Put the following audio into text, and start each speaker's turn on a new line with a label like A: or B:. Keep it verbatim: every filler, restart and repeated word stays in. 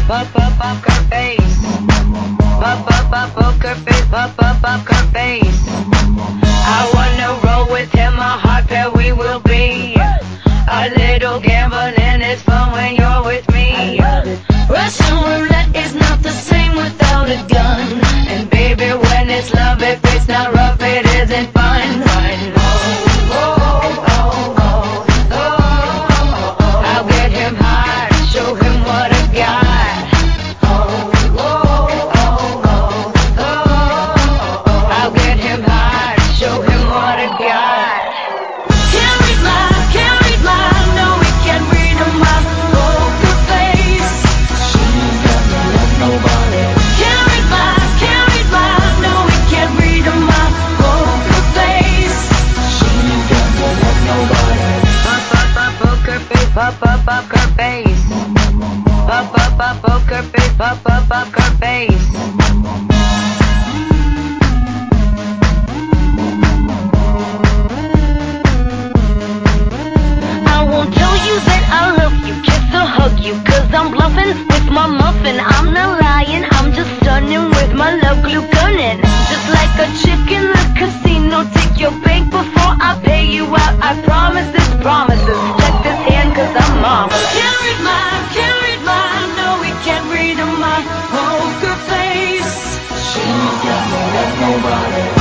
A: Pop up up her face. Pop up up poker face. Pop up up her face. I wanna roll with him, a hot pair we will be. A little gambling is fun when you're with me. Russian roulette is not the same without a gun. And baby, when it's love, if it's not rough, it isn't fun. Fun. Oh, oh, oh, oh, oh, oh. I'll get him high, show him what I got. Oh, oh, oh, oh, oh, oh. I'll get him high, show him what I got. Can't read my, can't read my, no, we can't read my poker face. She ain't got no love, nobody. Can't read my, can't read my, no, we can't read my poker face. She ain't got no love, nobody. Pop up up poker face, pop up up her face. Pop up up poker face, pop up up her face. I won't tell you that I love you, kiss or hug you, cause I'm bluffing with my muffin. I'm not lying, I'm just stunning with my love glue gunning. Just like a chick in the casino, take your bank before I pay you out. I promise this promises, check this hand cause I'm marvelous. Can't read my, can't read my, no we can't read my poker face. She ain't got no love, nobody.